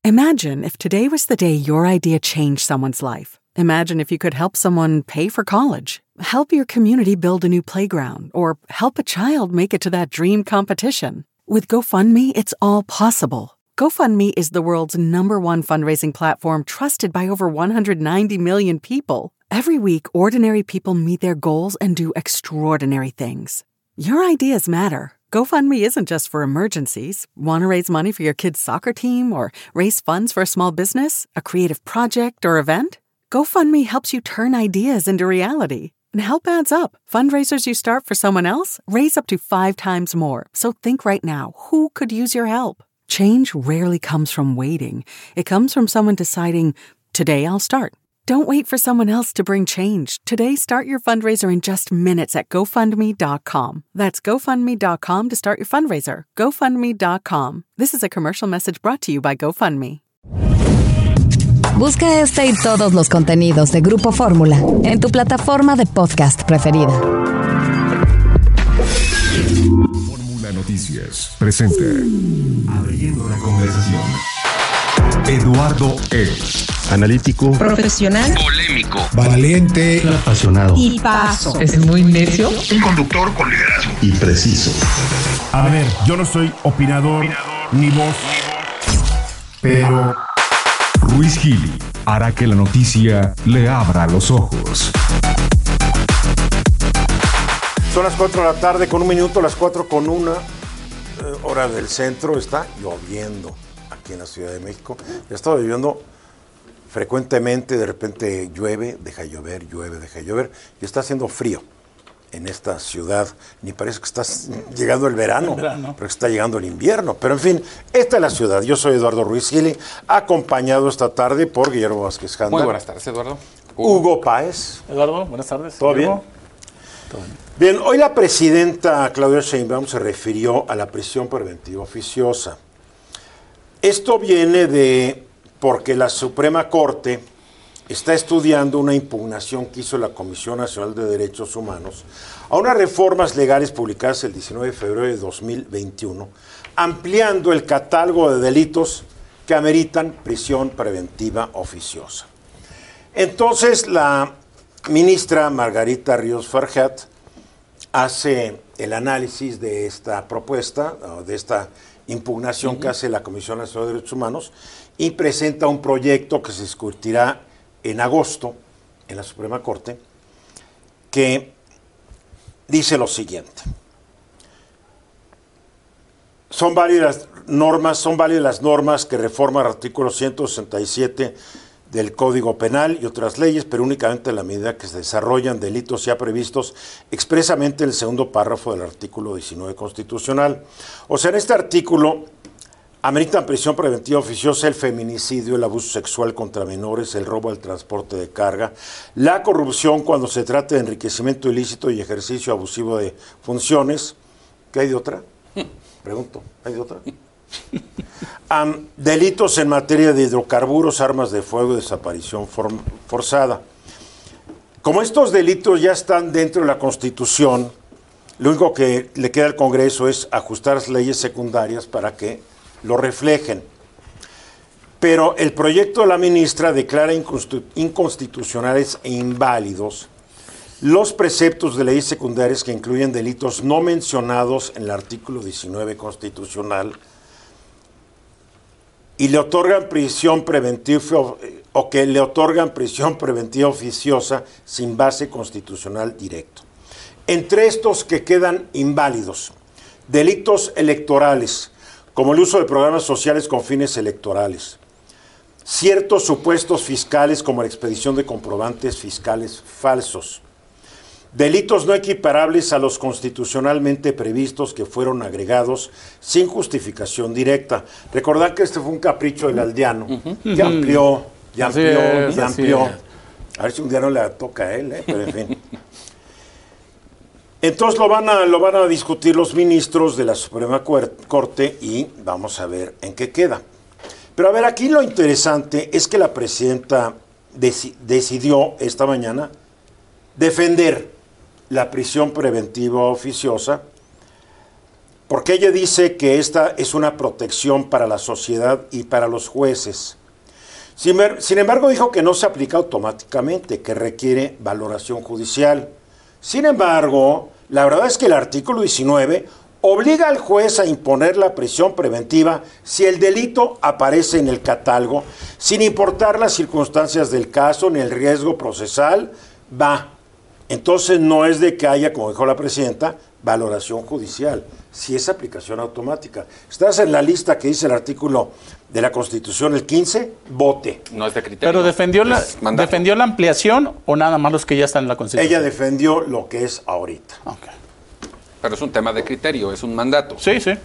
Imagine if today was the day your idea changed someone's life. Imagine if you could help someone pay for college, help your community build a new playground, or help a child make it to that dream competition. With GoFundMe, it's all possible. GoFundMe is the world's #1 fundraising platform trusted by over 190 million people. Every week, ordinary people meet their goals and do extraordinary things. Your ideas matter. GoFundMe isn't just for emergencies. Want to raise money for your kid's soccer team or raise funds for a small business, a creative project, or event? GoFundMe helps you turn ideas into reality. And help adds up. Fundraisers you start for someone else raise up to 5 times more. So think right now, who could use your help? Change rarely comes from waiting. It comes from someone deciding, today I'll start. Don't wait for someone else to bring change. Today, start your fundraiser in just minutes at GoFundMe.com. That's GoFundMe.com to start your fundraiser. GoFundMe.com. This is a commercial message brought to you by GoFundMe. Busca este y todos los contenidos de Grupo Fórmula en tu plataforma de podcast preferida. Fórmula Noticias presenta Abriendo la Conversación. Eduardo H. Analítico, profesional, polémico, valiente, apasionado y paso. Es muy necio. Un conductor con liderazgo y preciso. A ver, yo no soy opinador ni voz, pero Ruiz Gili hará que la noticia le abra los ojos. Son las 4 de la tarde con 1 minuto, las 4:01, hora del centro. Está lloviendo aquí en la Ciudad de México. Ya estaba lloviendo frecuentemente, de repente llueve, deja de llover, llueve, deja de llover, y está haciendo frío en esta ciudad. Ni parece que está llegando el verano, pero está llegando el invierno. Pero en fin, esta es la ciudad. Yo soy Eduardo Ruiz Gili, acompañado esta tarde por Guillermo Vázquez Janda. Muy buenas tardes, Eduardo. Hugo Páez. Eduardo, buenas tardes. ¿Todo bien? Todo bien. Bien, hoy la presidenta Claudia Sheinbaum se refirió a la prisión preventiva oficiosa. Esto viene porque la Suprema Corte está estudiando una impugnación que hizo la Comisión Nacional de Derechos Humanos a unas reformas legales publicadas el 19 de febrero de 2021, ampliando el catálogo de delitos que ameritan prisión preventiva oficiosa. Entonces, la ministra Margarita Ríos Farjat hace el análisis de esta propuesta, de esta impugnación que hace la Comisión Nacional de Derechos Humanos, y presenta un proyecto que se discutirá en agosto en la Suprema Corte, que dice lo siguiente: son válidas las normas que reforman el artículo 167 del Código Penal y otras leyes, pero únicamente en la medida que se desarrollan delitos ya previstos expresamente en el segundo párrafo del artículo 19 constitucional. O sea, en este artículo ameritan prisión preventiva oficiosa el feminicidio, el abuso sexual contra menores, el robo al transporte de carga, la corrupción cuando se trata de enriquecimiento ilícito y ejercicio abusivo de funciones. ¿Qué hay de otra? Pregunto, ¿hay de otra? Delitos en materia de hidrocarburos, armas de fuego y desaparición forzada. Como estos delitos ya están dentro de la Constitución, lo único que le queda al Congreso es ajustar las leyes secundarias para que lo reflejen. Pero el proyecto de la ministra declara inconstitucionales e inválidos los preceptos de leyes secundarias que incluyen delitos no mencionados en el artículo 19 constitucional y le otorgan prisión preventiva o que le otorgan prisión preventiva oficiosa sin base constitucional directo. Entre estos que quedan inválidos, delitos electorales, como el uso de programas sociales con fines electorales, ciertos supuestos fiscales como la expedición de comprobantes fiscales falsos, delitos no equiparables a los constitucionalmente previstos que fueron agregados sin justificación directa. Recordad que este fue un capricho del aldeano, que amplió. A ver si un día no le toca a él, pero en fin. Entonces lo van a discutir los ministros de la Suprema Corte y vamos a ver en qué queda. Pero a ver, aquí lo interesante es que la presidenta decidió esta mañana defender la prisión preventiva oficiosa porque ella dice que esta es una protección para la sociedad y para los jueces. Sin embargo, dijo que no se aplica automáticamente, que requiere valoración judicial. Sin embargo, la verdad es que el artículo 19 obliga al juez a imponer la prisión preventiva si el delito aparece en el catálogo, sin importar las circunstancias del caso ni el riesgo procesal. Entonces no es de que haya, como dijo la presidenta, valoración judicial, si es aplicación automática. Estás en la lista que dice el artículo de la Constitución, el 15, vote. No es de criterio. ¿Pero defendió la ampliación o nada más los que ya están en la Constitución? Ella defendió lo que es ahorita. Okay. Pero es un tema de criterio, es un mandato. Sí, sí.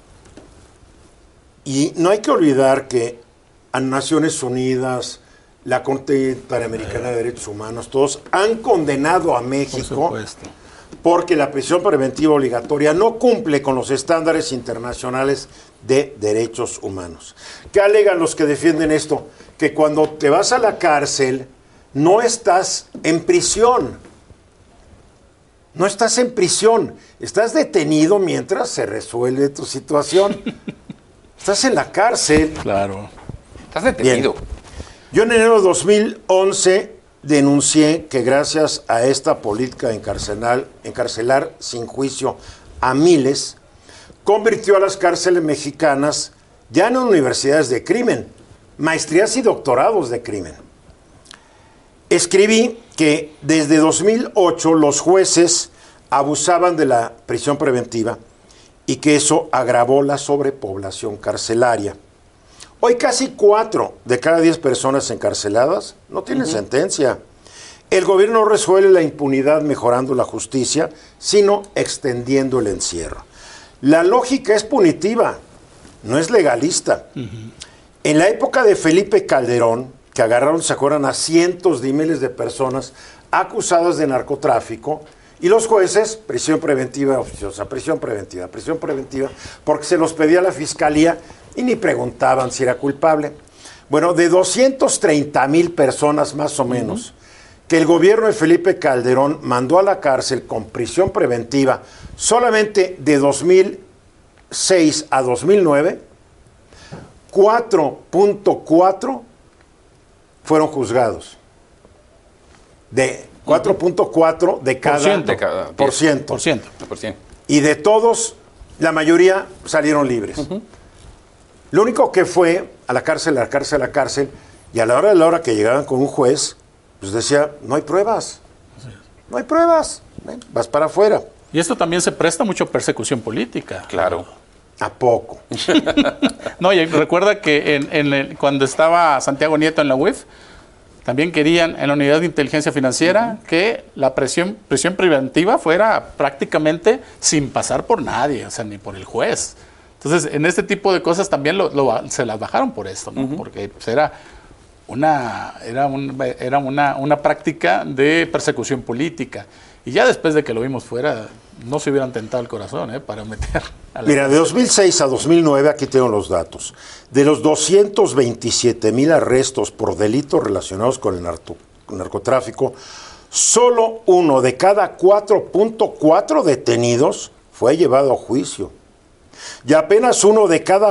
Y no hay que olvidar que a Naciones Unidas, la Corte Interamericana de Derechos Humanos, todos han condenado a México porque la prisión preventiva obligatoria no cumple con los estándares internacionales de derechos humanos. ¿Qué alegan los que defienden esto? Que cuando te vas a la cárcel no estás en prisión. No estás en prisión, estás detenido mientras se resuelve tu situación. Estás en la cárcel. Claro. Estás detenido. Bien. Yo en enero de 2011 denuncié que gracias a esta política de encarcelar sin juicio a miles, convirtió a las cárceles mexicanas ya en universidades de crimen, maestrías y doctorados de crimen. Escribí que desde 2008 los jueces abusaban de la prisión preventiva y que eso agravó la sobrepoblación carcelaria. Hoy casi 4 de cada 10 personas encarceladas no tienen sentencia. El gobierno no resuelve la impunidad mejorando la justicia, sino extendiendo el encierro. La lógica es punitiva, no es legalista. En la época de Felipe Calderón, que agarraron, se acuerdan, a cientos de miles de personas acusadas de narcotráfico, y los jueces, prisión preventiva oficiosa, prisión preventiva, porque se los pedía la fiscalía y ni preguntaban si era culpable. Bueno, de 230,000 personas más o menos, que el gobierno de Felipe Calderón mandó a la cárcel con prisión preventiva solamente de 2006 a 2009, 4.4 fueron juzgados. De 4.4 de cada por ciento. Y de todos, la mayoría salieron libres. Lo único que fue a la cárcel, y a la hora que llegaban con un juez, pues decía, no hay pruebas. No hay pruebas. Vas para afuera. Y esto también se presta mucho a persecución política. Claro. ¿A poco? No, y recuerda que cuando estaba Santiago Nieto en la UIF, también querían en la unidad de inteligencia financiera que la prisión preventiva fuera prácticamente sin pasar por nadie, o sea, ni por el juez. Entonces, en este tipo de cosas también se las bajaron por esto, ¿no? Porque pues, era una práctica de persecución política. Y ya después de que lo vimos fuera, no se hubieran tentado el corazón para meter a la... Mira, de 2006 a 2009, aquí tengo los datos. De los 227,000 arrestos por delitos relacionados con el narcotráfico, solo 1 de cada 4.4 detenidos fue llevado a juicio. Y apenas 1 de cada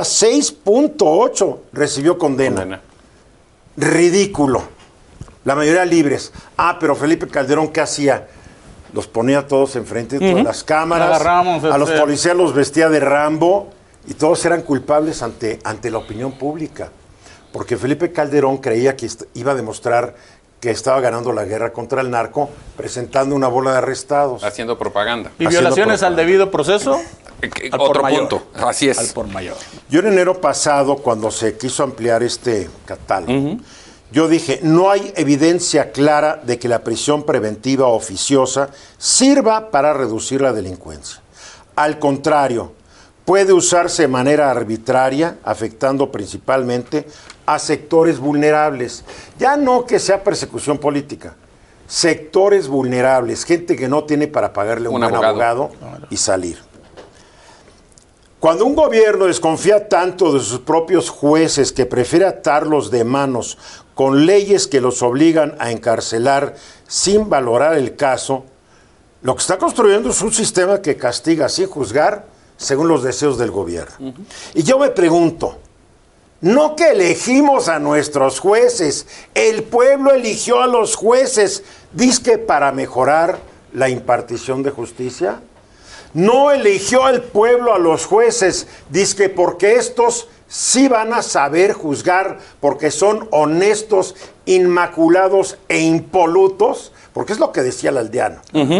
6.8 recibió condena. Ridículo. La mayoría libres. Pero Felipe Calderón, ¿qué hacía? Los ponía todos enfrente de todas las cámaras, a los policías los vestía de Rambo y todos eran culpables ante la opinión pública. Porque Felipe Calderón creía que iba a demostrar que estaba ganando la guerra contra el narco, presentando una bola de arrestados. Haciendo propaganda. ¿Y violaciones al debido proceso? Otro punto, así es. Al por mayor. Yo en enero pasado, cuando se quiso ampliar este catálogo, yo dije, no hay evidencia clara de que la prisión preventiva oficiosa sirva para reducir la delincuencia. Al contrario, puede usarse de manera arbitraria, afectando principalmente a sectores vulnerables. Ya no que sea persecución política, sectores vulnerables, gente que no tiene para pagarle un buen abogado y salir. Cuando un gobierno desconfía tanto de sus propios jueces que prefiere atarlos de manos con leyes que los obligan a encarcelar sin valorar el caso, lo que está construyendo es un sistema que castiga sin juzgar, según los deseos del gobierno. Y yo me pregunto, no que elegimos a nuestros jueces, el pueblo eligió a los jueces, dizque para mejorar la impartición de justicia. No eligió al pueblo a los jueces, dizque porque estos sí van a saber juzgar, porque son honestos, inmaculados e impolutos, porque es lo que decía el aldeano.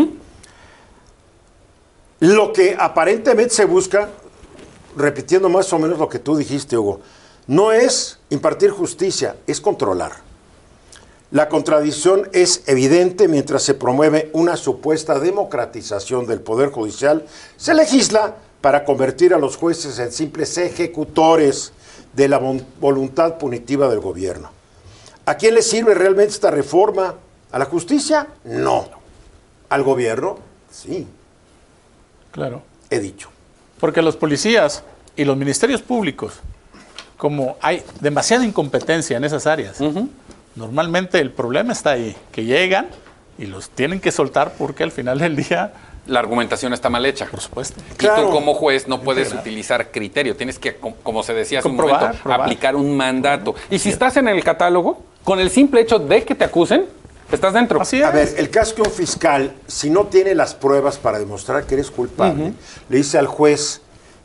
Lo que aparentemente se busca, repitiendo más o menos lo que tú dijiste, Hugo, no es impartir justicia, es controlar. La contradicción es evidente. Mientras se promueve una supuesta democratización del Poder Judicial, se legisla para convertir a los jueces en simples ejecutores de la voluntad punitiva del gobierno. ¿A quién le sirve realmente esta reforma? ¿A la justicia? No. ¿Al gobierno? Sí. Claro. He dicho. Porque los policías y los ministerios públicos, como hay demasiada incompetencia en esas áreas, normalmente el problema está ahí, que llegan y los tienen que soltar porque al final del día... La argumentación está mal hecha. Por supuesto. Y Claro. tú como juez no puedes utilizar criterio. Tienes que, como se decía hace un momento, aplicar un mandato. Y si estás en el catálogo, con el simple hecho de que te acusen, estás dentro. Así es. A ver, el caso que un fiscal, si no tiene las pruebas para demostrar que eres culpable, le dice al juez,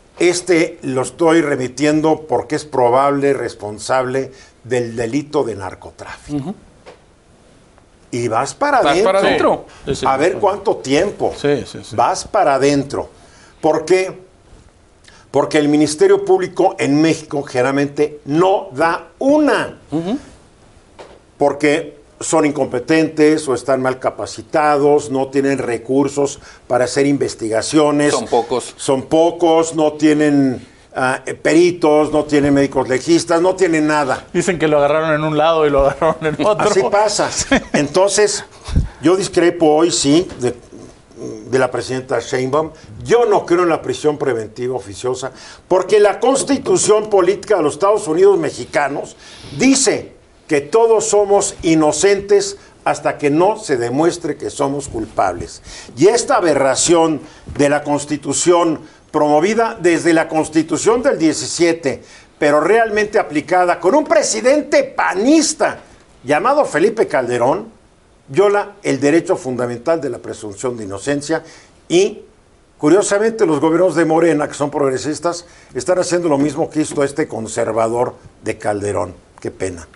lo estoy remitiendo porque es probable responsable del delito de narcotráfico. Y vas para Vas adentro. para adentro. Sí, sí, A sí. ver cuánto tiempo. Sí. Vas para adentro. ¿Por qué? Porque el Ministerio Público en México generalmente no da una. Porque son incompetentes o están mal capacitados, no tienen recursos para hacer investigaciones. Son pocos, no tienen peritos, no tienen médicos legistas, no tienen nada. Dicen que lo agarraron en un lado y lo agarraron en otro. Así pasa. Entonces, yo discrepo hoy, sí, de la presidenta Sheinbaum. Yo no creo en la prisión preventiva oficiosa, porque la Constitución Política de los Estados Unidos Mexicanos dice que todos somos inocentes hasta que no se demuestre que somos culpables. Y esta aberración de la Constitución, promovida desde la Constitución del 17, pero realmente aplicada con un presidente panista llamado Felipe Calderón, viola el derecho fundamental de la presunción de inocencia y, curiosamente, los gobiernos de Morena, que son progresistas, están haciendo lo mismo que hizo este conservador de Calderón. Qué pena.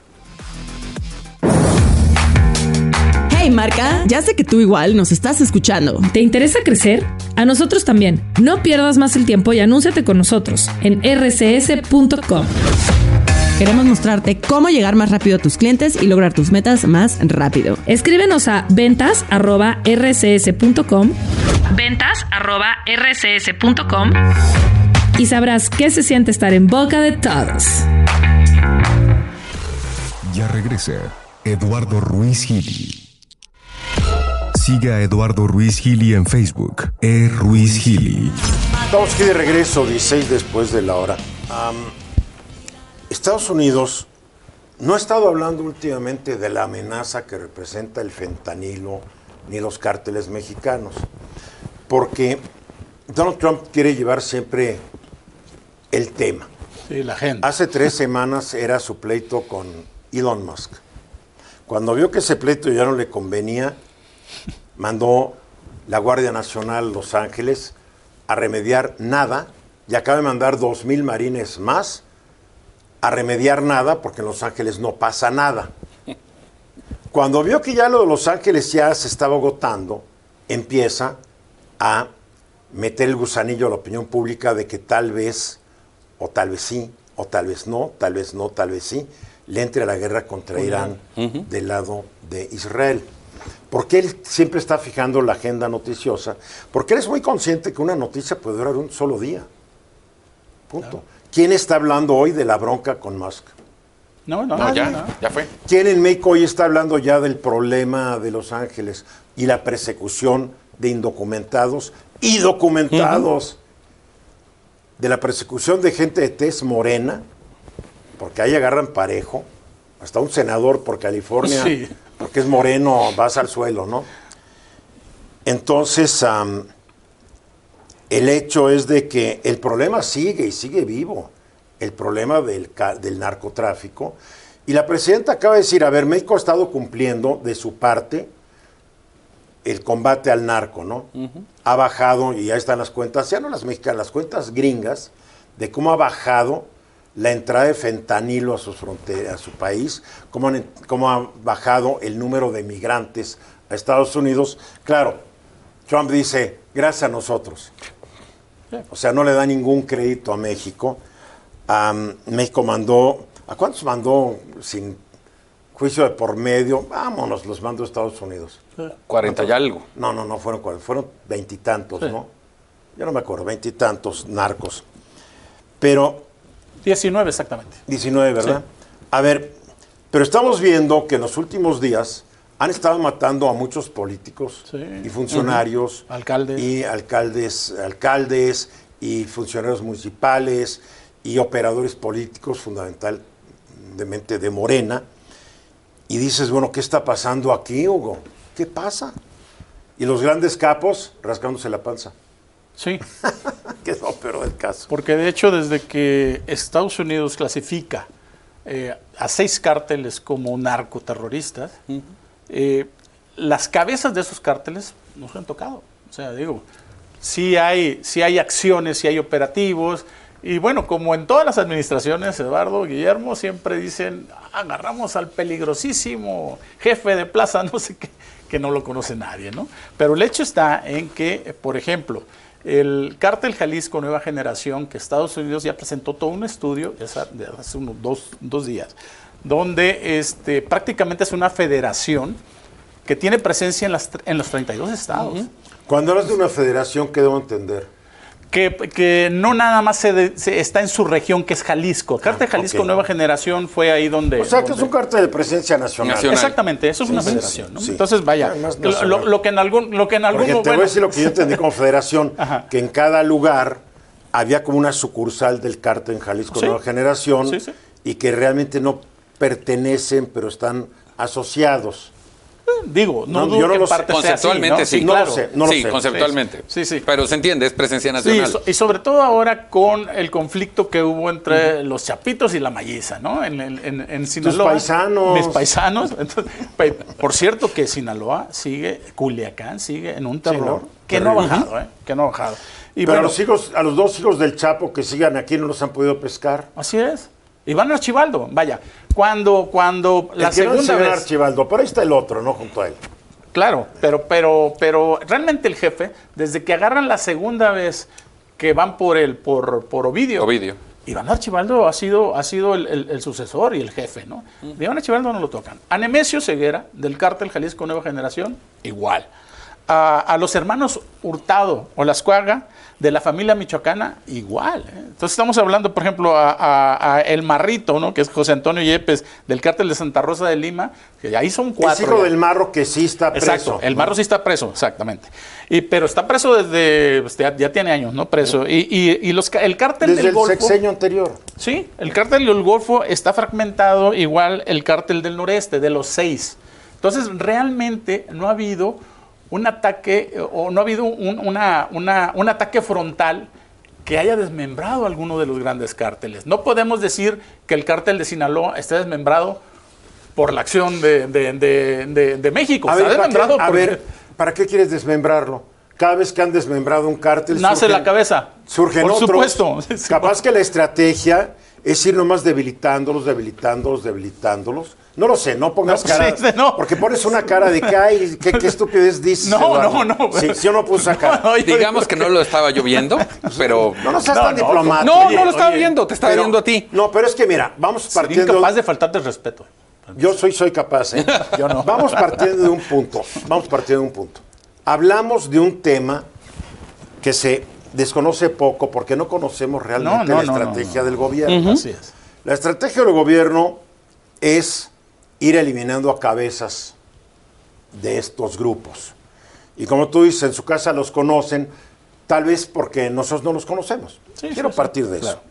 Hey Marca, ya sé que tú igual nos estás escuchando. ¿Te interesa crecer? A nosotros también. No pierdas más el tiempo y anúnciate con nosotros en rcs.com. Queremos mostrarte cómo llegar más rápido a tus clientes y lograr tus metas más rápido. Escríbenos a ventas@rcs.com. ventas@rcs.com y sabrás qué se siente estar en boca de todos. Ya regresa Eduardo Ruiz Gili. Siga a Eduardo Ruiz Gili en Facebook, Ruiz Gili. Estamos aquí de regreso, 16 después de la hora. Estados Unidos no ha estado hablando últimamente de la amenaza que representa el fentanilo ni los cárteles mexicanos, porque Donald Trump quiere llevar siempre el tema. Sí, la gente. Hace 3 semanas era su pleito con Elon Musk. Cuando vio que ese pleito ya no le convenía, mandó la Guardia Nacional a Los Ángeles a remediar nada y acaba de mandar 2,000 marines más a remediar nada, porque en Los Ángeles no pasa nada. Cuando vio que ya lo de Los Ángeles ya se estaba agotando, empieza a meter el gusanillo a la opinión pública de que tal vez, o tal vez sí, o tal vez no, tal vez no, tal vez sí, le entre a la guerra contra Irán del lado de Israel. Porque él siempre está fijando la agenda noticiosa, porque él es muy consciente que una noticia puede durar un solo día. Punto. Claro. ¿Quién está hablando hoy de la bronca con Musk? No, ya fue. ¿Quién en México hoy está hablando ya del problema de Los Ángeles y la persecución de indocumentados y documentados? De la persecución de gente de tez morena, porque ahí agarran parejo, hasta un senador por California, sí, porque es moreno, vas al suelo, ¿no? Entonces, el hecho es de que el problema sigue y sigue vivo, el problema del narcotráfico. Y la presidenta acaba de decir, a ver, México ha estado cumpliendo de su parte el combate al narco, ¿no? Ha bajado, y ahí están las cuentas, ya no las mexicanas, las cuentas gringas, de cómo ha bajado la entrada de fentanilo a sus fronteras, a su país, cómo ha bajado el número de migrantes a Estados Unidos. Claro, Trump dice, gracias a nosotros. O sea, no le da ningún crédito a México. México mandó, ¿a cuántos mandó sin juicio de por medio? Vámonos, los mandó a Estados Unidos. 40 y algo. No, fueron 40, fueron 20 y tantos, sí. ¿No? Yo no me acuerdo, 20 y tantos narcos. Pero 19 exactamente. 19, ¿verdad? Sí. A ver, pero estamos viendo que en los últimos días han estado matando a muchos políticos y funcionarios, alcaldes y funcionarios municipales y operadores políticos, fundamentalmente de Morena. Y dices, bueno, ¿qué está pasando aquí, Hugo? ¿Qué pasa? Y los grandes capos rascándose la panza. Sí. Que es lo peor del caso. Porque de hecho, desde que Estados Unidos clasifica a 6 cárteles como narcoterroristas, las cabezas de esos cárteles no se han tocado. O sea, digo, sí hay acciones, sí hay operativos. Y bueno, como en todas las administraciones, Eduardo, Guillermo, siempre dicen, agarramos al peligrosísimo jefe de plaza, no sé qué, que no lo conoce nadie, ¿no? Pero el hecho está en que, por ejemplo, el cártel Jalisco Nueva Generación, que Estados Unidos ya presentó todo un estudio de hace unos dos días, donde prácticamente es una federación que tiene presencia en los 32 estados. Cuando hablas de una federación, ¿qué debo entender? Que no nada más está en su región, que es Jalisco. El cártel Jalisco Nueva Generación fue ahí donde... O sea, que es un cártel de presencia nacional. Exactamente, eso es una federación, ¿no? Sí. Entonces, vaya, lo que en algún Porque te voy a decir lo que yo entendí como federación, que en cada lugar había como una sucursal del cártel en Jalisco Nueva Generación y que realmente no pertenecen, pero están asociados. Digo, no dudo que en parte conceptualmente sea así, ¿no? Sí, claro. No lo sé. Conceptualmente. Sí. Pero se entiende, es presencia nacional. Sí, y sobre todo ahora con el conflicto que hubo entre los chapitos y la malliza, ¿no? En Sinaloa. Mis paisanos. Entonces, por cierto que Sinaloa sigue, Culiacán sigue en un terror que no ha bajado, que no ha bajado. Y pero bueno, a los 2 hijos del Chapo que sigan aquí no los han podido pescar. Así es. Y van a Archibaldo, vaya, cuando la segunda vez... Archibaldo, pero ahí está el otro, ¿no? Junto a él. Claro, pero realmente el jefe, desde que agarran la segunda vez que van por Ovidio. Iván Archibaldo ha sido el sucesor y el jefe, ¿no? De Iván Archibaldo no lo tocan. A Nemesio Ceguera, del cártel Jalisco Nueva Generación, igual. A los hermanos Hurtado o Lascuaga, de la familia michoacana, igual. Entonces estamos hablando, por ejemplo, a El Marrito, ¿no? Que es José Antonio Yepes, del cártel de Santa Rosa de Lima, que ahí son 4. Es hijo del Marro que sí está preso. Exacto, el Marro sí está preso, exactamente. Pero está preso desde, ya tiene años, ¿no? Preso. Y el cártel desde del Golfo... Desde el sexenio anterior. Sí, el cártel del Golfo está fragmentado, igual el cártel del Noreste, de los 6. Entonces, realmente no ha habido un ataque, o no ha habido un ataque frontal que haya desmembrado alguno de los grandes cárteles. No podemos decir que el cártel de Sinaloa esté desmembrado por la acción de México. ¿Para qué quieres desmembrarlo? Cada vez que han desmembrado un cártel... Nace la cabeza. Surgen por otros. Supuesto. Capaz que la estrategia es ir nomás debilitándolos. No lo sé, no pongas cara. Porque pones una cara de que, ay, qué estupidez dices. No. Sí, yo no puse esa cara. Digamos que no lo estaba yo viendo, pero... No seas tan diplomático. No lo estaba viendo, te estaba viendo a ti. No, pero es que mira, vamos partiendo... Sería incapaz de faltarte el respeto. Yo soy capaz, ¿eh? Yo no. Vamos partiendo de un punto. Hablamos de un tema que se desconoce poco porque no conocemos realmente la estrategia del gobierno. Así es. La estrategia del gobierno es ir eliminando a cabezas de estos grupos. Y como tú dices, en su casa los conocen, tal vez porque nosotros no los conocemos. Quiero partir de eso.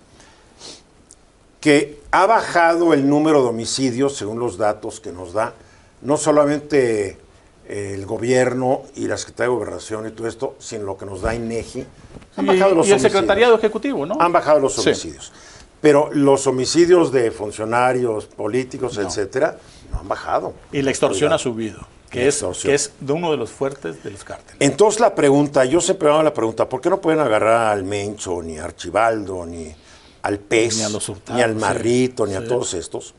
Que ha bajado el número de homicidios, según los datos que nos da, no solamente el gobierno y la Secretaría de Gobernación y todo esto, sin lo que nos da INEGI. Han Y bajado los el homicidios. Secretariado Ejecutivo, ¿no? Han bajado los homicidios. Pero los homicidios de funcionarios, políticos, etcétera, no han bajado. Y la extorsión ha subido, que es de uno de los fuertes de los cárteles. Entonces la pregunta, yo siempre me hago la pregunta, ¿por qué no pueden agarrar al Mencho, ni a Archibaldo, ni al Pez, Ni a los Hurtado, ni al Marrito, ni a todos estos?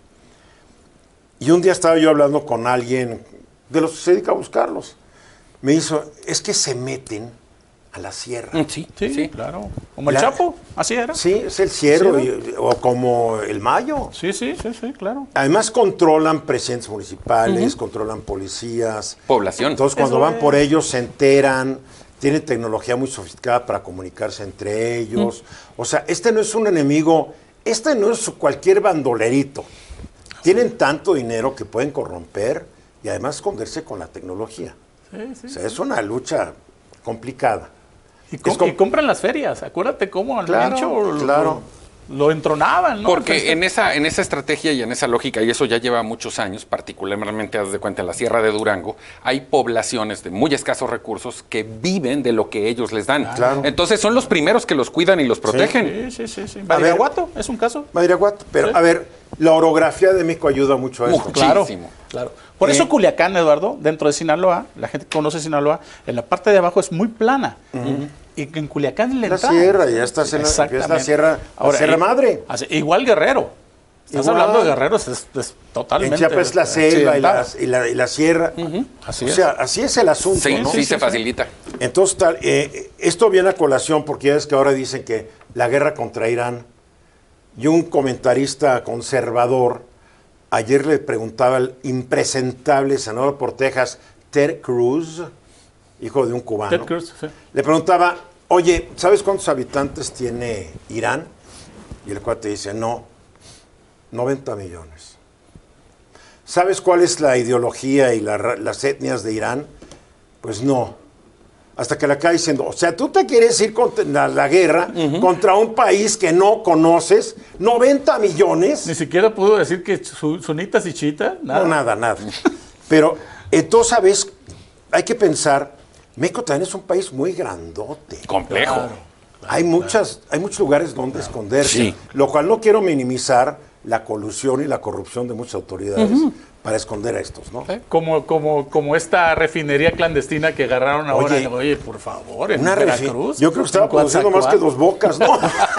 Y un día estaba yo hablando con alguien de los que se dedica a buscarlos. Me hizo, es que se meten a la sierra. Sí, claro. Como el Chapo, así era. Sí, es el Cierro, o como el Mayo. Sí, claro. Además controlan presidentes municipales, controlan policías. Población. Entonces cuando van por ellos se enteran, tienen tecnología muy sofisticada para comunicarse entre ellos. O sea, este no es un enemigo, este no es cualquier bandolerito. Tienen tanto dinero que pueden corromper y además esconderse con la tecnología. O sea, es una lucha complicada. Y compran las ferias. Acuérdate cómo al Mencho lo entronaban, ¿no? Porque en esa estrategia y en esa lógica, y eso ya lleva muchos años, particularmente, haz de cuenta, en la Sierra de Durango, hay poblaciones de muy escasos recursos que viven de lo que ellos les dan. Claro. Entonces son los primeros que los cuidan y los protegen. Sí. Badiraguato es un caso. Badiraguato, pero a ver, la orografía de México ayuda mucho a esto. Claro. Por eso Culiacán, Eduardo, dentro de Sinaloa, la gente que conoce Sinaloa, en la parte de abajo es muy plana. Y en Culiacán la sierra, ya estás en la sierra, ahora, Sierra Madre. Igual Guerrero. Estás hablando de Guerrero, es totalmente. En Chiapas es la selva y la sierra. Así o sea, así es el asunto, ¿no? Sí, se facilita. Entonces, esto viene a colación porque ya es que ahora dicen que la guerra contra Irán, y un comentarista conservador ayer le preguntaba al impresentable senador por Texas, Ted Cruz, hijo de un cubano. Ted Cruz, sí. Le preguntaba, oye, ¿sabes cuántos habitantes tiene Irán? Y el cuate dice, no, 90 millones. ¿Sabes cuál es la ideología y las etnias de Irán? Pues no. Hasta que le acaba diciendo, o sea, tú te quieres ir contra la guerra contra un país que no conoces, 90 millones. Ni siquiera pudo decir que sunitas y chiitas, nada. No, nada. Pero entonces, ¿sabes? Hay que pensar, México también es un país muy grandote. Complejo. Claro. Hay muchos lugares donde esconderse, lo cual no quiero minimizar la colusión y la corrupción de muchas autoridades para esconder a estos, ¿no? Como esta refinería clandestina que agarraron ahora. Oye, por favor, en Veracruz. Yo creo que estaba produciendo más que Dos Bocas, ¿no?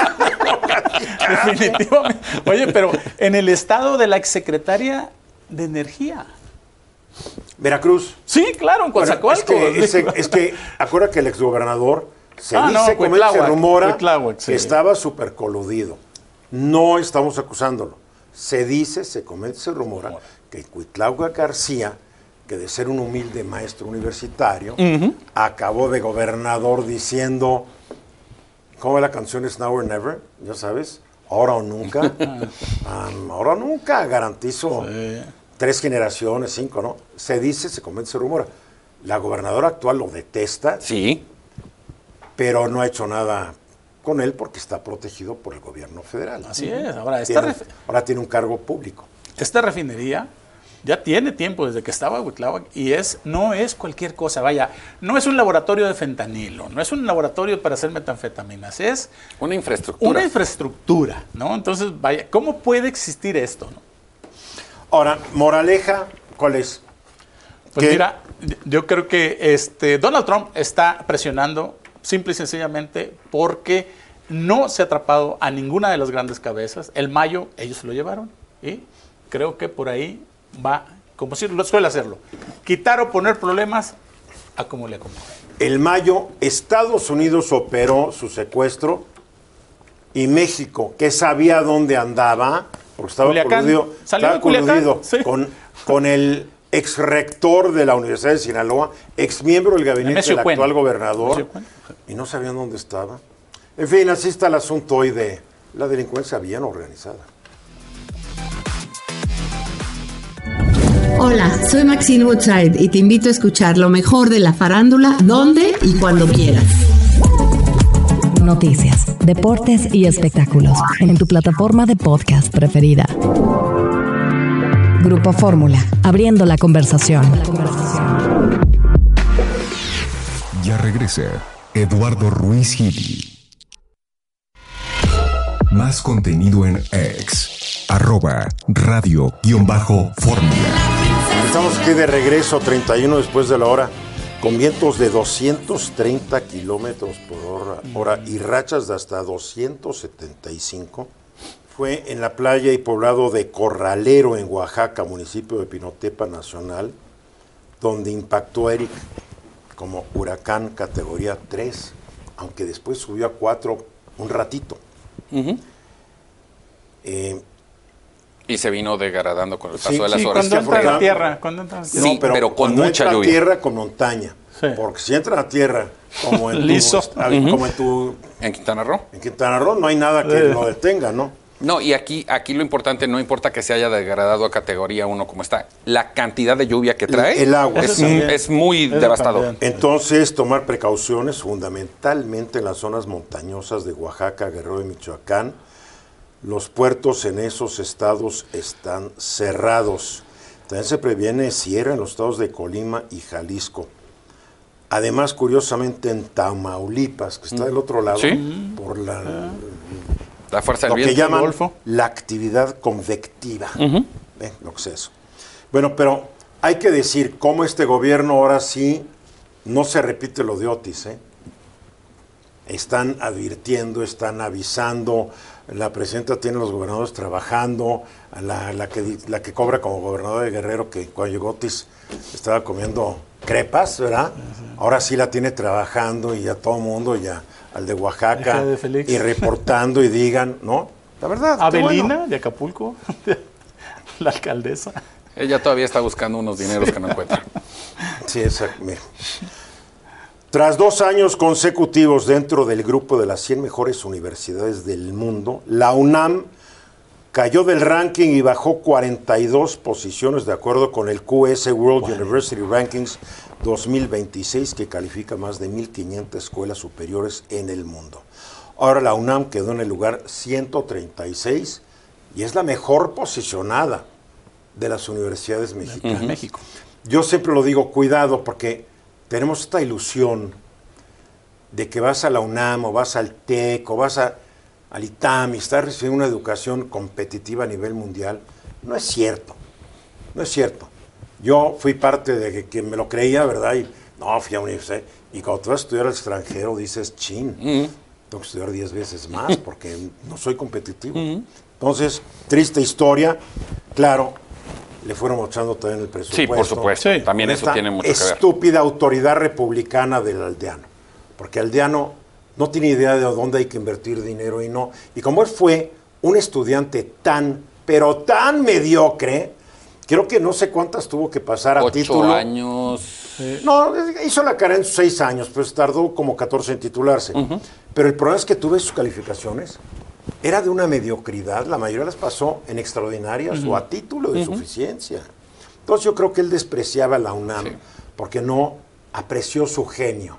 Definitivamente. Oye, pero en el estado de la exsecretaria de Energía. Veracruz. Sí, claro, en Coatzacoalcos. Es que acuérdate que el exgobernador se rumora que estaba súper coludido. No estamos acusándolo. Se dice, se comenta, se rumora que Cuitláhuac García, que de ser un humilde maestro universitario, acabó de gobernador diciendo, ¿cómo es la canción? Es Now or Never, ya sabes, ahora o nunca. Ahora o nunca, garantizo 3 generaciones, 5, ¿no? Se dice, se comenta, se rumora. La gobernadora actual lo detesta. Sí. Pero no ha hecho nada con él porque está protegido por el gobierno federal. Así es. Ahora tiene un cargo público. Esta refinería ya tiene tiempo desde que estaba Cuitláhuac y no es cualquier cosa. Vaya, no es un laboratorio de fentanilo, no es un laboratorio para hacer metanfetaminas, es una infraestructura. Una infraestructura, ¿no? Entonces, vaya, ¿cómo puede existir esto, no? Ahora, moraleja, ¿cuál es? Pues mira, yo creo que Donald Trump está presionando simple y sencillamente porque no se ha atrapado a ninguna de las grandes cabezas. El Mayo, ellos se lo llevaron y creo que por ahí va, como si suele hacerlo, quitar o poner problemas a como le acomode. El Mayo, Estados Unidos operó su secuestro y México, que sabía dónde andaba, porque estaba coludido con el ex rector de la Universidad de Sinaloa, ex miembro del gabinete del actual gobernador, y no sabían dónde estaba. En fin, así está el asunto hoy de la delincuencia bien organizada. Hola, soy Maxine Woodside y te invito a escuchar lo mejor de la farándula, donde y cuando quieras. Noticias, deportes y espectáculos en tu plataforma de podcast preferida. Grupo Fórmula, abriendo la conversación. Ya regresa Eduardo Ruiz Gili. Más contenido en X, @radio_fórmula. Estamos aquí de regreso, 31 después de la hora, con vientos de 230 kilómetros por hora y rachas de hasta 275. Fue en la playa y poblado de Corralero, en Oaxaca, municipio de Pinotepa Nacional, donde impactó Eric como huracán categoría 3, aunque después subió a 4 un ratito. Y se vino degradando con el paso Sí, de las sí, horas. Cuando entra a la tierra. Cuando entra a la tierra. Sí, pero con mucha entra lluvia. a tierra con montaña. Sí. Porque si entra a tierra como en Liso. como en tu ¿En Quintana Roo? en Quintana Roo, no hay nada que lo detenga, ¿no? No, y aquí lo importante, no importa que se haya degradado a categoría 1 como está, la cantidad de lluvia que trae El agua. es muy Eso devastador. también. Entonces, tomar precauciones fundamentalmente en las zonas montañosas de Oaxaca, Guerrero y Michoacán. Los puertos en esos estados están cerrados. También se previene cierre en los estados de Colima y Jalisco. Además, curiosamente, en Tamaulipas, que está del otro lado, ¿Sí? por la fuerza lo del que viento. llaman Golfo. la actividad convectiva. Lo que es eso. Bueno, pero hay que decir cómo este gobierno ahora sí no se repite lo de Otis, ¿eh? Están advirtiendo, están avisando. La presidenta tiene a los gobernadores trabajando, a la que cobra como gobernadora de Guerrero, que cuando llegó Otis estaba comiendo crepas, ¿verdad? Ahora sí la tiene trabajando y a todo mundo, ya al de Oaxaca, Hija de Félix. y reportando y digan, ¿no? La verdad. qué Avelina, bueno. de Acapulco, la alcaldesa. Ella todavía está buscando unos dineros que no encuentra. Sí, exacto. Mira. Tras 2 años consecutivos dentro del grupo de las 100 mejores universidades del mundo, la UNAM cayó del ranking y bajó 42 posiciones de acuerdo con el QS World University Rankings 2026, que califica más de 1.500 escuelas superiores en el mundo. Ahora la UNAM quedó en el lugar 136 y es la mejor posicionada de las universidades mexicanas. En México. Yo siempre lo digo, cuidado, porque tenemos esta ilusión de que vas a la UNAM o vas al TEC o vas al ITAM y estás recibiendo una educación competitiva a nivel mundial. No es cierto, no es cierto. Yo fui parte de que me lo creía, ¿verdad? Y no, fui a una universidad. Y cuando tú vas a estudiar al extranjero dices, chin, tengo que estudiar 10 veces más porque no soy competitivo. Entonces, triste historia, claro. Le fueron mostrando también el presupuesto. Sí, por supuesto. Sí. También eso tiene mucho que ver. Estúpida autoridad republicana del aldeano. Porque aldeano no tiene idea de dónde hay que invertir dinero y no. Y como él fue un estudiante pero tan mediocre, creo que no sé cuántas tuvo que pasar a 8 título. años. No, hizo la carrera en 6 años, pues tardó como 14 en titularse. Pero el problema es que tuve sus calificaciones. Era de una mediocridad, la mayoría las pasó en extraordinarias o a título de suficiencia. Entonces yo creo que él despreciaba a la UNAM porque no apreció su genio.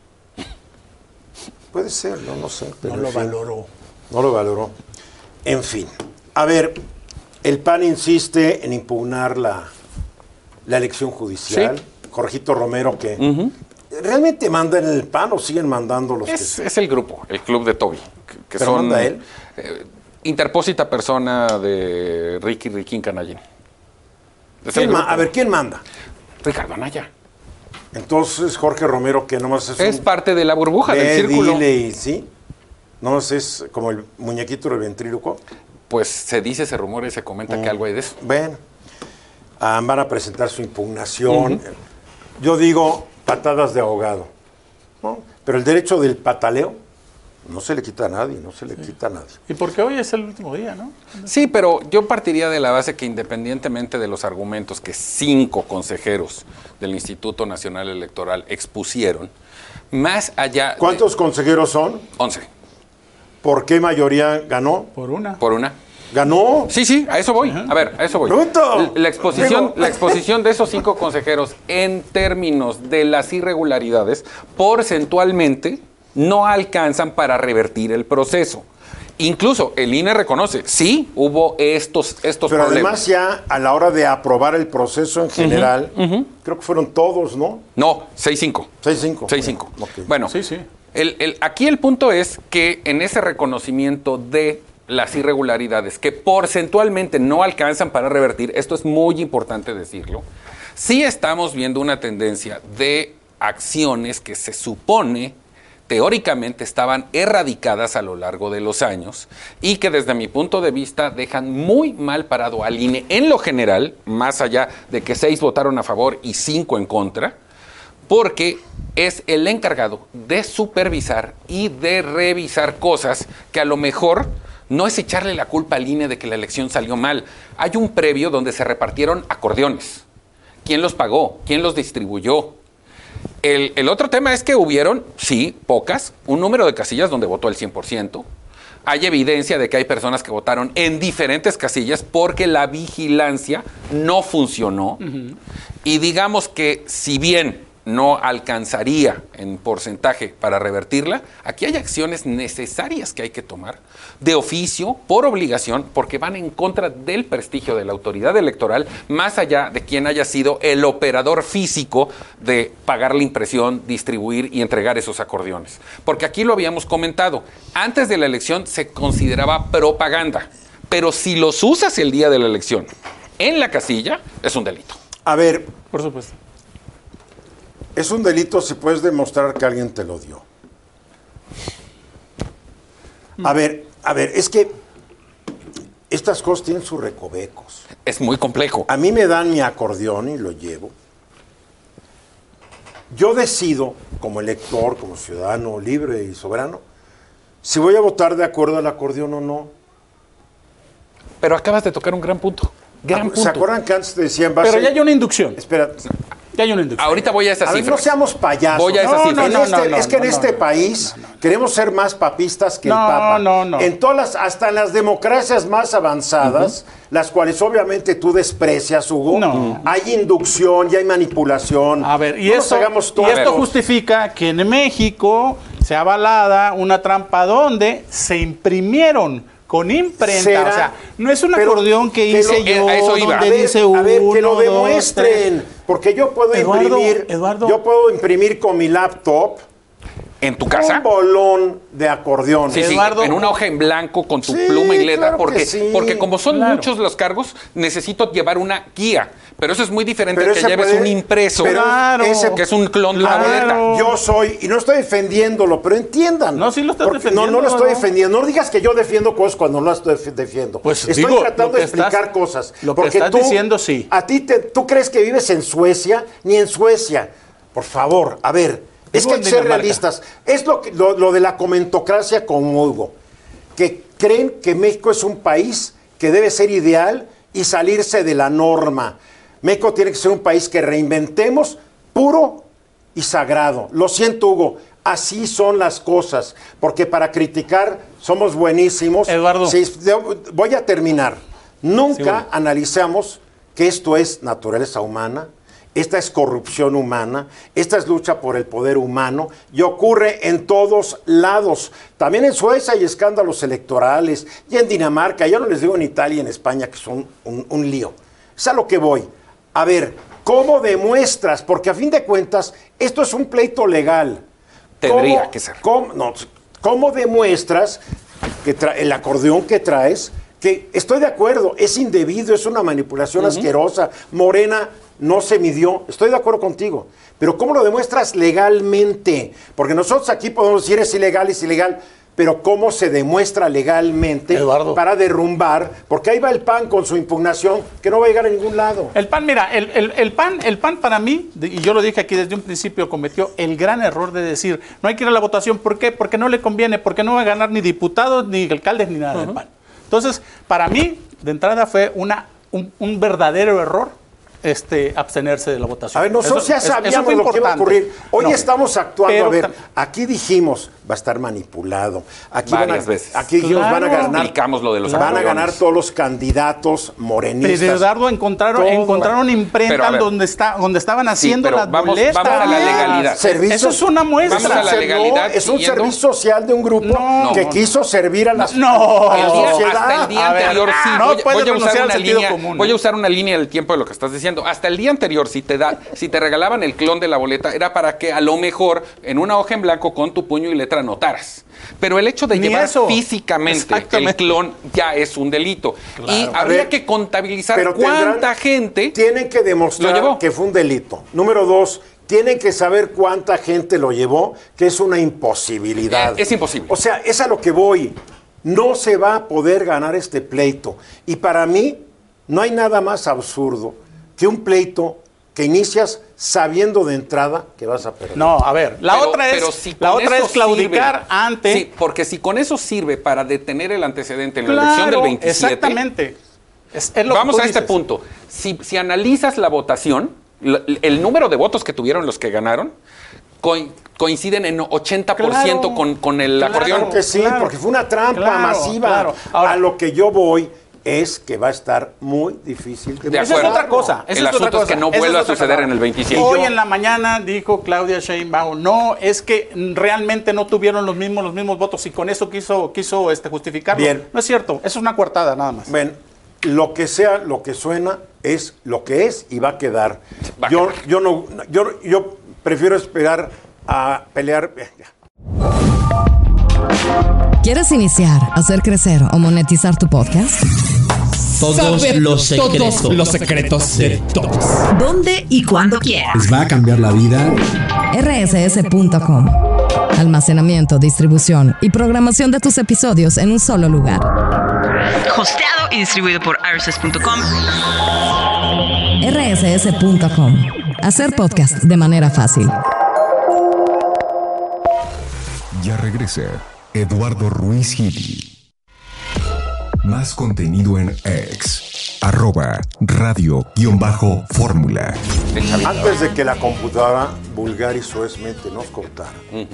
Puede ser, no sé. Pero No lo valoró. No lo valoró. En fin. A ver, el PAN insiste en impugnar la elección judicial. Sí. Jorgito Romero, que ¿realmente manda en el PAN o siguen mandando los Es el grupo, el club de Toby. Que ¿Pero son, manda él? Interpósita persona de Riquín Canallín. A ver, ¿quién manda? Ricardo Anaya. Entonces, Jorge Romero, que nomás es parte de la burbuja, del círculo. ¿Sí? ¿Nomás es como el muñequito del ventríloco? Pues se dice, se rumora y se comenta que algo hay de eso. Bueno, van a presentar su impugnación. Yo digo patadas de ahogado, ¿no? Pero el derecho del pataleo no se le quita a nadie, Y porque hoy es el último día, ¿no? Sí, pero yo partiría de la base que independientemente de los argumentos que 5 consejeros del Instituto Nacional Electoral expusieron, más allá... ¿Cuántos consejeros son? 11. ¿Por qué mayoría ganó? Por una. ¿Ganó? Sí, a eso voy. A ver, a eso voy. La exposición de esos 5 consejeros en términos de las irregularidades, porcentualmente, no alcanzan para revertir el proceso. Incluso el INE reconoce, sí, hubo estos Pero problemas. además ya a la hora de aprobar el proceso en general, creo que fueron todos, ¿no? No, 6-5. 6-5. 6-5. Okay. Bueno, Sí, sí. aquí el punto es que en ese reconocimiento de las irregularidades que porcentualmente no alcanzan para revertir, esto es muy importante decirlo, sí estamos viendo una tendencia de acciones que se supone teóricamente estaban erradicadas a lo largo de los años y que desde mi punto de vista dejan muy mal parado al INE en lo general, más allá de que 6 votaron a favor y 5 en contra, porque es el encargado de supervisar y de revisar cosas que a lo mejor no es echarle la culpa al INE de que la elección salió mal. Hay un previo donde se repartieron acordeones. ¿Quién los pagó? ¿Quién los distribuyó? El otro tema es que hubieron, sí, pocas, un número de casillas donde votó el 100%. Hay evidencia de que hay personas que votaron en diferentes casillas porque la vigilancia no funcionó. Y digamos que si bien no alcanzaría en porcentaje para revertirla, aquí hay acciones necesarias que hay que tomar de oficio, por obligación, porque van en contra del prestigio de la autoridad electoral, más allá de quien haya sido el operador físico de pagar la impresión, distribuir y entregar esos acordeones. Porque aquí lo habíamos comentado, antes de la elección se consideraba propaganda, pero si los usas el día de la elección en la casilla, es un delito. A ver, Por supuesto. es un delito si puedes demostrar que alguien te lo dio. A ver, es que estas cosas tienen sus recovecos. Es muy complejo. A mí me dan mi acordeón y lo llevo. Yo decido, como elector, como ciudadano libre y soberano, si voy a votar de acuerdo al acordeón o no. Pero acabas de tocar un gran punto. ¿Se acuerdan que antes te decían... Pero ya hay una inducción. Espera. Ya hay una inducción. Ahorita voy a esas A ver, cifras. no seamos payasos. Voy a esas cifras. Es que en este país queremos ser más papistas que el Papa. No. En todas hasta en las democracias más avanzadas, las cuales obviamente tú desprecias, Hugo, hay inducción y hay manipulación. A ver, y No esto justifica que en México se avalada una trampa donde se imprimieron con imprenta. ¿Será? O sea, no es un acordeón que hice yo, a eso iba. donde dice uno, a ver, que lo dos, demuestren. tres. Porque yo puedo Eduardo. imprimir con mi laptop ¿En tu casa? un bolón de acordeón. Sí, Eduardo, en una hoja en blanco con tu Sí, pluma y letra. claro que sí. Porque como son Claro. muchos los cargos, necesito llevar una guía. Pero eso es muy diferente Pero a que ese lleves puede- un impreso, pero que es un clon de la boleta. Yo soy, y no estoy defendiéndolo, pero entiendan. No, sí lo estás Porque defendiendo, No lo estoy ¿no? defendiendo. No digas que yo defiendo cosas cuando no las estoy defiendo. Pues estoy digo, tratando lo de que estás- explicar cosas. lo que Porque estás diciendo, sí. A ti tú crees que vives en Suecia, ni en Suecia. Por favor, a ver, es Vivo que hay en que ser Dinamarca. realistas. Es lo de la comentocracia con Hugo, que creen que México es un país que debe ser ideal y salirse de la norma. México tiene que ser un país que reinventemos puro y sagrado. Lo siento, Hugo, así son las cosas, porque para criticar somos buenísimos. Eduardo. Voy a terminar. Nunca Sí, bueno. analizamos que esto es naturaleza humana, esta es corrupción humana, esta es lucha por el poder humano y ocurre en todos lados. También en Suecia hay escándalos electorales y en Dinamarca, ya no les digo en Italia y en España, que son un lío. Es a lo que voy. A ver, ¿cómo demuestras? Porque a fin de cuentas, esto es un pleito legal. Tendría que ser. ¿Cómo demuestras que el acordeón que traes, que estoy de acuerdo, es indebido, es una manipulación asquerosa, Morena no se midió, estoy de acuerdo contigo, pero ¿cómo lo demuestras legalmente? Porque nosotros aquí podemos decir es ilegal, pero ¿cómo se demuestra legalmente, Eduardo, para derrumbar? Porque ahí va el PAN con su impugnación, que no va a llegar a ningún lado. El PAN, mira, el PAN para mí, y yo lo dije aquí desde un principio, cometió el gran error de decir, no hay que ir a la votación. ¿Por qué? Porque no le conviene, porque no va a ganar ni diputados, ni alcaldes, ni nada del PAN. Entonces, para mí, de entrada fue un verdadero error abstenerse de la votación. A ver, nosotros ya sabíamos lo que iba a ocurrir. Hoy estamos actuando, aquí dijimos, va a estar manipulado. Aquí Varias veces. Aquí dijimos, van a ganar. Explicamos lo de los Van a acordeones. ganar todos los candidatos morenistas. Pero Eduardo, encontraron imprenta Pero, a ver. donde estaban haciendo pero las vamos boletas. a la legalidad. Eso es una muestra. Vamos a la legalidad. No, es un siguiendo. servicio social de un grupo que quiso servir a la Hasta el día A ver, anterior sí. no Voy a puedes usar renunciar al una sentido línea. común, Voy a usar una línea del tiempo de lo que estás diciendo. Hasta el día anterior, si te regalaban el clon de la boleta, era para que a lo mejor en una hoja en blanco con tu puño y letra anotaras. Pero el hecho de Ni llevar eso. físicamente el Exactamente. clon ya es un delito. Claro. Y A habría ver, que contabilizar pero cuánta gente tienen que lo demostrar llevó. que fue un delito. Número 2, tienen que saber cuánta gente lo llevó, que es una imposibilidad. Es imposible. O sea, es a lo que voy. No se va a poder ganar este pleito. Y para mí, no hay nada más absurdo que un pleito que inicias sabiendo de entrada que vas a perder. No, a ver, la Pero- otra pero es, si la con otra eso es claudicar sirve- ante. Sí, porque si con eso sirve para detener el antecedente en la elección del 27. Exactamente. Es lo Vamos que tú a este dices. punto. Si analizas la votación, el número de votos que tuvieron los que ganaron coinciden en 80% con el acordeón. Claro que sí, porque fue una trampa Claro, masiva. claro. Ahora, a lo que yo voy es que va a estar muy difícil De esa es acuerdo. otra cosa. esa El es otra asunto es que cosa, no esa vuelva es a otra suceder cosa. en el 27. Hoy en la mañana dijo Claudia Sheinbaum, no, es que realmente no tuvieron los mismos votos y con eso quiso justificarlo. Bien. No es cierto, eso es una coartada nada más. Ven, lo que sea, lo que suena es lo que es y va a quedar. Va a Yo prefiero esperar a pelear. ¿Quieres iniciar, hacer crecer o monetizar tu podcast? Todos los secretos. Todos los secretos de todos. ¿Dónde y cuándo quieras? Les va a cambiar la vida. rss.com. Almacenamiento, distribución y programación de tus episodios en un solo lugar. Hosteado y distribuido por rss.com. rss.com. Hacer podcast de manera fácil. Ya regresa Eduardo Ruiz Gili. Más contenido en X, @radio_fórmula. Antes de que la computadora vulgar y soezmente nos cortara,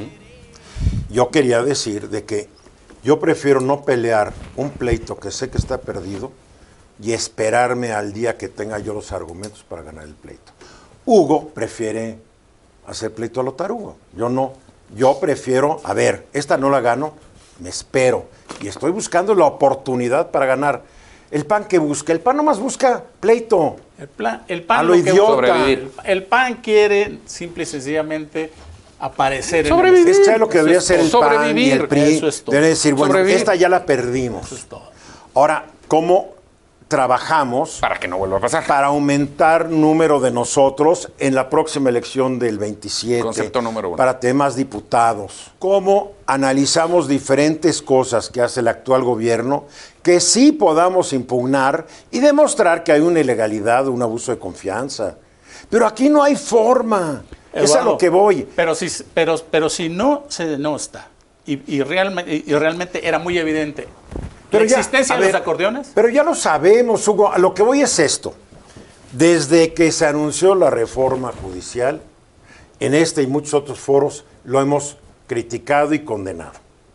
yo quería decir de que yo prefiero no pelear un pleito que sé que está perdido y esperarme al día que tenga yo los argumentos para ganar el pleito. Hugo prefiere hacer pleito a lo tarugo. Yo no. Yo prefiero, a ver, esta no la gano, me espero. Y estoy buscando la oportunidad para ganar. El PAN que busca, el PAN nomás busca pleito. El PAN A lo que idiota. Sobrevivir. el PAN quiere simple y sencillamente aparecer Sobrevivir. en el Es que es lo que debería ser el PAN y sobrevivir. el PRI. Eso es todo. Debe decir, bueno, Sobrevivir. esta ya la perdimos. Eso es todo. Ahora, ¿cómo trabajamos Para que no vuelva a pasar. para aumentar número de nosotros en la próxima elección del 27? Concepto número 1. Para temas diputados. ¿Cómo analizamos diferentes cosas que hace el actual gobierno que sí podamos impugnar y demostrar que hay una ilegalidad, un abuso de confianza? Pero aquí no hay forma. Es a Eduardo, lo que voy. Pero si no se denota y realmente era muy evidente Pero la ya, existencia a de ver, los acordeones. Pero ya lo sabemos, Hugo. A lo que voy es esto. Desde que se anunció la reforma judicial, en este y muchos otros foros lo hemos criticado y condenado.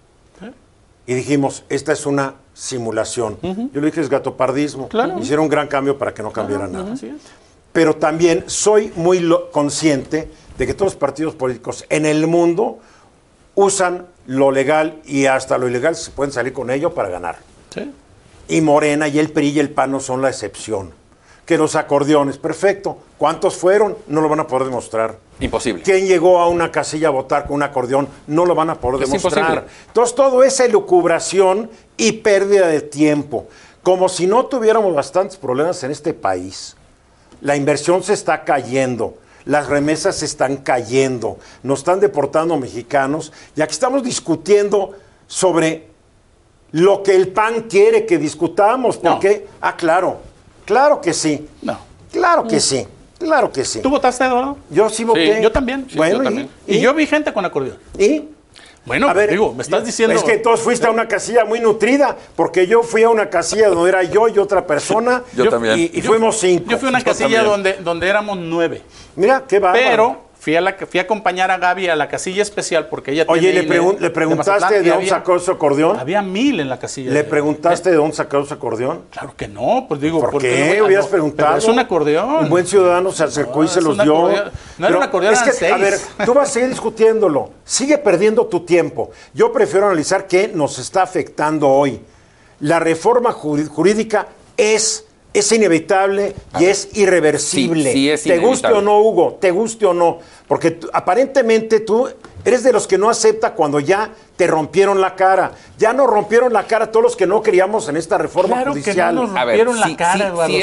Y dijimos, esta es una simulación. Yo le dije, es gatopardismo. Claro. Hicieron un gran cambio para que no cambiara nada. Así es. Pero también soy muy consciente de que todos los partidos políticos en el mundo usan lo legal y hasta lo ilegal se pueden salir con ello para ganar. Sí. Y Morena y el PRI y el PAN no son la excepción. Que los acordeones, perfecto. ¿Cuántos fueron? No lo van a poder demostrar. Imposible. ¿Quién llegó a una casilla a votar con un acordeón? No lo van a poder Es demostrar. imposible. Entonces todo es elucubración y pérdida de tiempo. Como si no tuviéramos bastantes problemas en este país. La inversión se está cayendo. Las remesas se están cayendo. Nos están deportando mexicanos. Y aquí estamos discutiendo sobre lo que el PAN quiere que discutamos. ¿Por qué? Ah, claro. Claro que sí. No. Claro que sí. Claro que sí. ¿Tú votaste, Eduardo? Yo sí voté. Yo también. Sí, Bueno, yo también. Y yo vi gente con acordeón. ¿Y? Bueno, A ver, digo, me estás diciendo. Es que entonces fuiste a una casilla muy nutrida, porque yo fui a una casilla donde era yo y otra persona. Yo también. Y fuimos 5. Yo fui a una casilla donde éramos 9. Mira, qué bárbaro. Pero Fui a acompañar a Gaby a la casilla especial porque ella Oye, tiene ¿le preguntaste de dónde sacó su acordeón? Había 1000 en la casilla. ¿Le preguntaste de dónde sacó su acordeón? Claro que no, pues digo, ¿por qué? Hubieras preguntado. Pero es un acordeón. Un buen ciudadano se acercó y se los dio. No era un acordeón, eran 6. A ver, tú vas a seguir discutiéndolo. Sigue perdiendo tu tiempo. Yo prefiero analizar qué nos está afectando hoy. La reforma jurídica es inevitable y es irreversible. Sí, es te guste o no, Hugo, te guste o no. Porque aparentemente tú eres de los que no acepta cuando ya te rompieron la cara. Ya nos rompieron la cara todos los que no queríamos en esta reforma judicial. Que no nos rompieron la cara, Eduardo.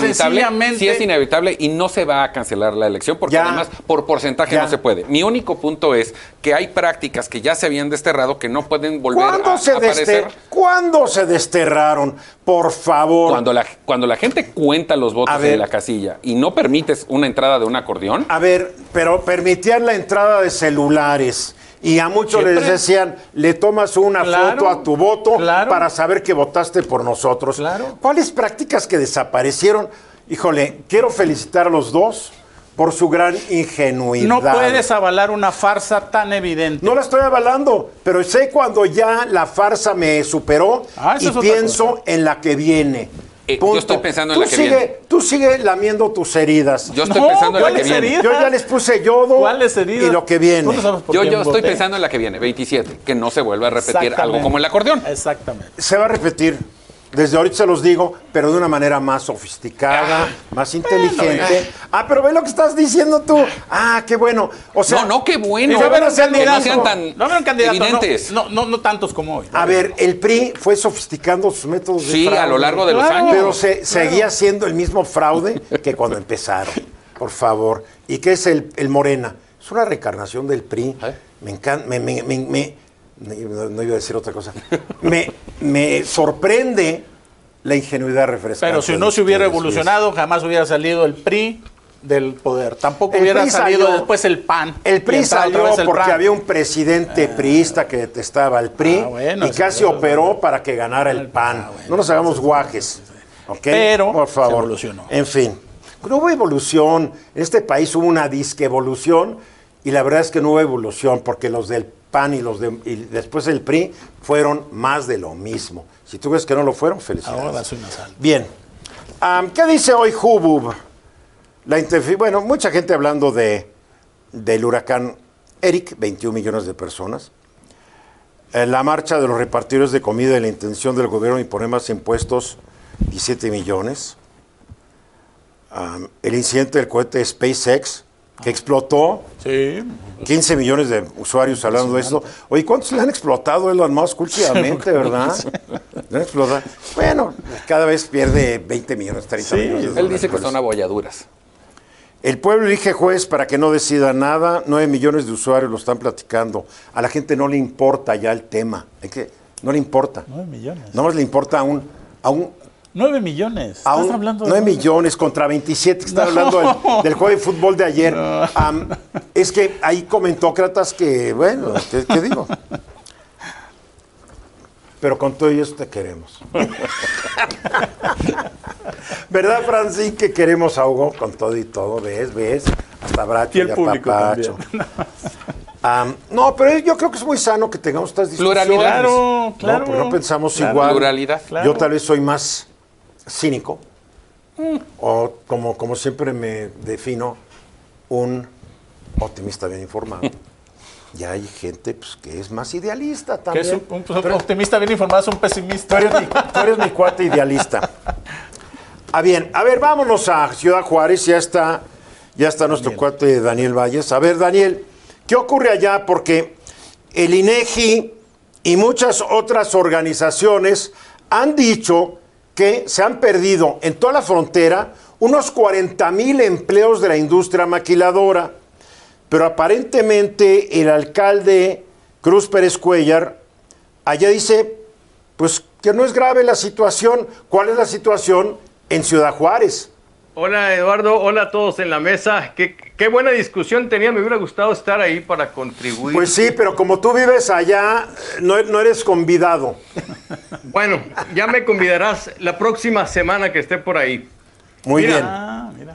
Sí es inevitable y no se va a cancelar la elección porque además por porcentaje no se puede. Mi único punto es que hay prácticas que ya se habían desterrado que no pueden volver a aparecer. ¿Cuándo se desterraron? Por favor. Cuando la gente cuenta los votos en la casilla y no permites una entrada de un acordeón. A ver, pero permitían la entrada de celulares. Y a muchos les decían, le tomas una foto a tu voto para saber que votaste por nosotros. ¿Cuáles prácticas que desaparecieron? Híjole, quiero felicitar a los dos por su gran ingenuidad. No puedes avalar una farsa tan evidente. No la estoy avalando, pero sé cuando ya la farsa me superó y pienso en la que viene. Yo estoy pensando en la que viene. Tú sigue lamiendo tus heridas. Yo estoy pensando en la que viene. Yo ya les puse yodo y lo que viene. Yo estoy pensando en la que viene, 27, que no se vuelva a repetir algo como el acordeón. Exactamente. Se va a repetir. Desde ahorita se los digo, pero de una manera más sofisticada, más inteligente. Pero ve lo que estás diciendo tú. Qué bueno. O sea, no, qué bueno. No no sean tan evidentes. No tantos como hoy. A ver, el PRI fue sofisticando sus métodos de fraude. Sí, a lo largo de los años. Pero seguía siendo el mismo fraude que cuando empezaron. Por favor. ¿Y qué es el Morena? Es una reencarnación del PRI. Me encanta, no iba a decir otra cosa. Me sorprende la ingenuidad refrescante. Pero si no se hubiera evolucionado, jamás hubiera salido el PRI del poder. Tampoco hubiera salido después el PAN. El PRI salió porque había un presidente priista que detestaba al PRI y casi operó para que ganara el PAN. No nos hagamos guajes. Pero por favor. se evolucionó. En fin, no hubo evolución. En este país hubo una disque evolución y la verdad es que no hubo evolución porque los del PAN y después el PRI fueron más de lo mismo. Si tú ves que no lo fueron, felicidades. Ahora soy una sal. Bien. ¿Qué dice hoy Hubub? Bueno, mucha gente hablando del huracán Eric, 21 millones de personas. La marcha de los repartidores de comida y la intención del gobierno de imponer más impuestos, 17 millones. El incidente del cohete SpaceX, que explotó. Sí. 15 millones de usuarios hablando de esto. Oye, ¿cuántos le han explotado a Elon Musk últimamente, verdad? ¿Le han explotado? Bueno, cada vez pierde 20 millones, 30 millones. Él dice que son abolladuras. El pueblo elige juez para que no decida nada. 9 millones de usuarios lo están platicando. A la gente no le importa ya el tema. No le importa. 9 millones. No más le importa a un 9 millones. ¿Estás hablando de 9 millones contra 27 que están hablando del juego de fútbol de ayer? No. Es que hay comentócratas que, bueno, ¿qué digo? Pero con todo eso te queremos. ¿Verdad, Francis, que queremos a Hugo con todo y todo? ¿Ves? Hasta Bracho y el público Papacho. No, pero yo creo que es muy sano que tengamos estas discusiones. Pluralidad. Claro. No, porque no pensamos igual. Pluralidad. Yo tal vez soy más cínico, o como siempre me defino, un optimista bien informado. Ya hay gente que es más idealista también. Que es un optimista bien informado, es un pesimista. Tú eres mi cuate idealista. Bien, a ver, vámonos a Ciudad Juárez, ya está nuestro cuate Daniel Valles. A ver, Daniel, ¿qué ocurre allá? Porque el INEGI y muchas otras organizaciones han dicho que se han perdido en toda la frontera unos 40,000 empleos de la industria maquiladora, pero aparentemente el alcalde Cruz Pérez Cuellar allá dice pues que no es grave la situación. ¿Cuál es la situación en Ciudad Juárez? Hola Eduardo, hola a todos en la mesa. Qué buena discusión tenía, me hubiera gustado estar ahí para contribuir. Pues sí, pero como tú vives allá, no eres convidado. Bueno, ya me convidarás la próxima semana que esté por ahí. Muy bien. Mira.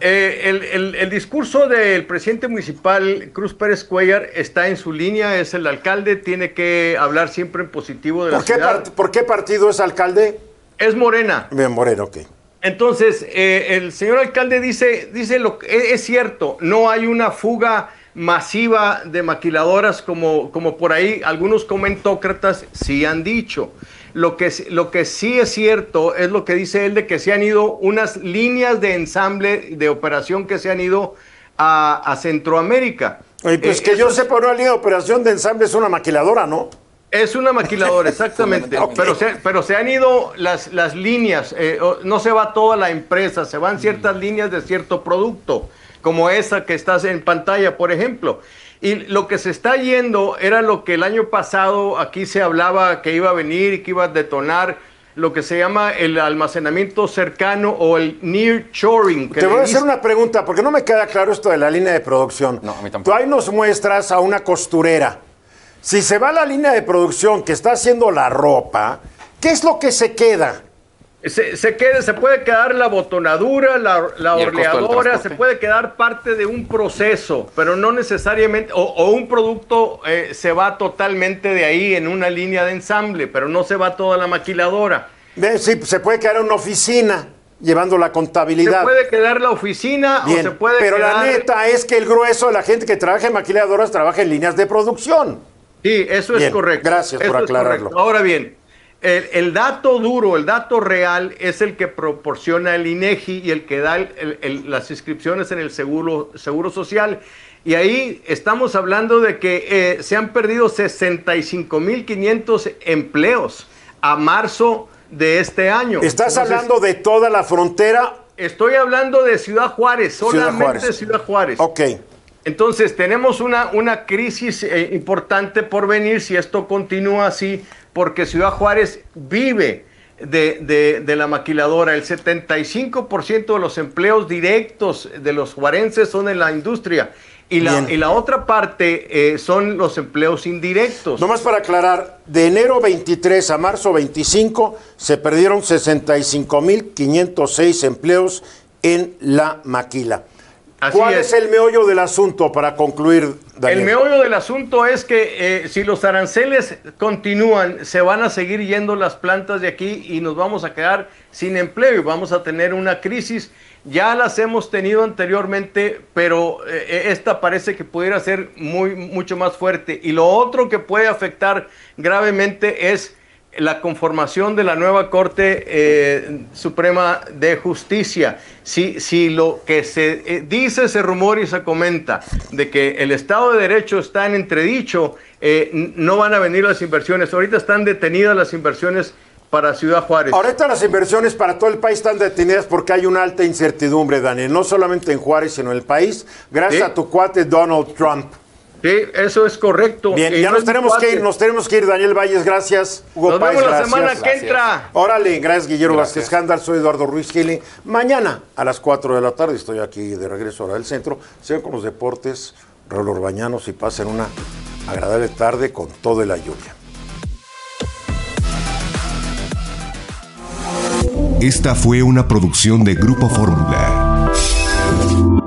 el discurso del presidente municipal, Cruz Pérez Cuellar, está en su línea, es el alcalde, tiene que hablar siempre en positivo de la ciudad. ¿Por qué partido es alcalde? Es Morena. Bien, Morena, ok. Entonces, el señor alcalde dice lo que es cierto, no hay una fuga masiva de maquiladoras como por ahí algunos comentócratas sí han dicho. Lo que sí es cierto es lo que dice él, de que se han ido unas líneas de ensamble de operación que se han ido a Centroamérica. Oye, pues que yo sepa, una línea de operación de ensamble es una maquiladora, ¿no? Es una maquiladora, exactamente. Okay. Pero se han ido las líneas, no se va toda la empresa, se van ciertas líneas de cierto producto, como esa que estás en pantalla, por ejemplo. Y lo que se está yendo era lo que el año pasado aquí se hablaba que iba a venir y que iba a detonar, lo que se llama el almacenamiento cercano o el nearshoring. Te voy a hacer una pregunta, porque no me queda claro esto de la línea de producción. No, a mí tampoco. Tú ahí nos muestras a una costurera. Si se va a la línea de producción que está haciendo la ropa, ¿qué es lo que se queda? Se puede quedar la botonadura, la orleadora, se puede quedar parte de un proceso, pero no necesariamente, o un producto se va totalmente de ahí en una línea de ensamble, pero no se va toda la maquiladora. Sí, se puede quedar en una oficina llevando la contabilidad. Se puede quedar la oficina. Bien, o se puede pero quedar... la neta es que el grueso de la gente que trabaja en maquiladoras trabaja en líneas de producción. Sí, eso bien, es correcto. Gracias por aclararlo. Ahora bien, el dato duro, el dato real es el que proporciona el INEGI y el que da las inscripciones en el seguro social. Y ahí estamos hablando de que se han perdido 65,500 empleos a marzo de este año. ¿Estás hablando de toda la frontera? Estoy hablando de Ciudad Juárez, solamente Ciudad Juárez. Ok. Entonces tenemos una crisis importante por venir si esto continúa así, porque Ciudad Juárez vive de la maquiladora. El 75% de los empleos directos de los juarenses son en la industria y la otra parte son los empleos indirectos. Nomás para aclarar, de enero 23 a marzo 25 se perdieron 65,506 empleos en la maquila. ¿Cuál es el meollo del asunto para concluir, Daniel? El meollo del asunto es que si los aranceles continúan, se van a seguir yendo las plantas de aquí y nos vamos a quedar sin empleo y vamos a tener una crisis. Ya las hemos tenido anteriormente, pero esta parece que pudiera ser mucho más fuerte. Y lo otro que puede afectar gravemente es la conformación de la nueva Corte Suprema de Justicia. Si lo que se dice, se rumora y se comenta de que el Estado de Derecho está en entredicho, no van a venir las inversiones. Ahorita están detenidas las inversiones para Ciudad Juárez. Ahorita las inversiones para todo el país están detenidas porque hay una alta incertidumbre, Daniel, no solamente en Juárez, sino en el país, gracias a tu cuate Donald Trump. Sí, eso es correcto. Bien, ya nos tenemos que ir, Daniel Valles, gracias. Hugo Páez, vemos la semana que entra. Órale, gracias Guillermo Vázquez Jándar, soy Eduardo Ruiz Gili. Mañana a las 4 de la tarde estoy aquí de regreso ahora del centro. Sigan con los deportes, Raúl Orbañanos, y pasen una agradable tarde con toda la lluvia. Esta fue una producción de Grupo Fórmula.